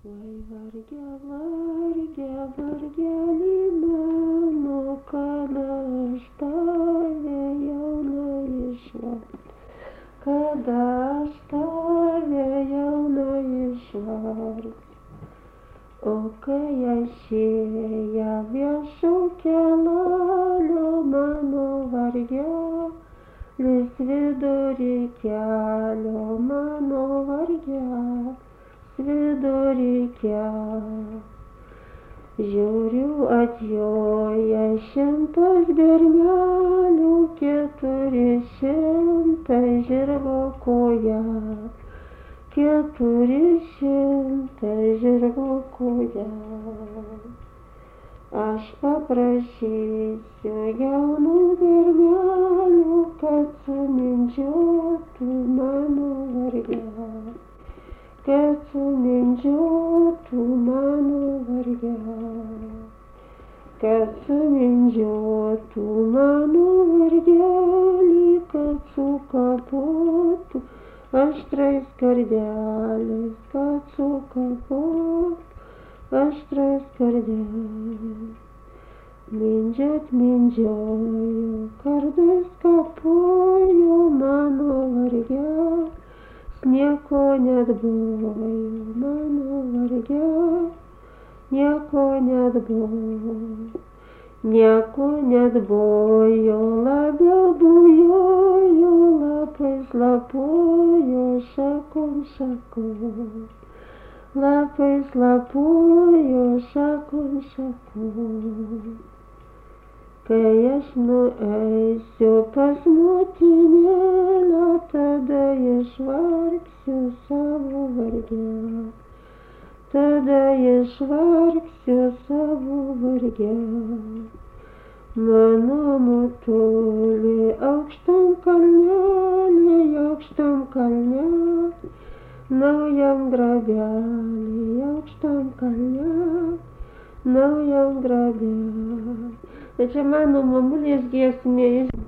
Oi, varge, varge, vargeli mano, kada aš tave jauna išvargau, kada aš tave jauna išvargau. O kai išėję viešų kelio mano vargelis vidury kelio, mano vargelis vidury kelio. Žiūriu atjoja 100 bernelių, 400 žirgo koja, 400 žirgo koja. Aš paprašysiu jaunų bernelių, kad sumindžiotų mano vargelį, kad sumindžiotų mano vargelį, kad sumindžiotų mano vargelį, kad sukapotų aštrais kardeliais, kad sukapotų aštrais kardeliais. Mindžiot mindžiojo, kardais kapojo mano vargelis, nieko neatbojo, mano vargelis, nieko neatbojo, nieko neatbojo, labiau bujojo, lapais lapojo, šakom šakom, lapais lapojo, šakom šakom. Kai aš nueisiu pas motinėlę, tada išvargsiu savo vargelį, tada išvargsiu savo vargelį. Mano motulė aukštam kalnelį, aukštam kalnelį, naujam grabelį, aukštam kalnelį, naujam grabelį. Tai čia mano mamulės giesmė.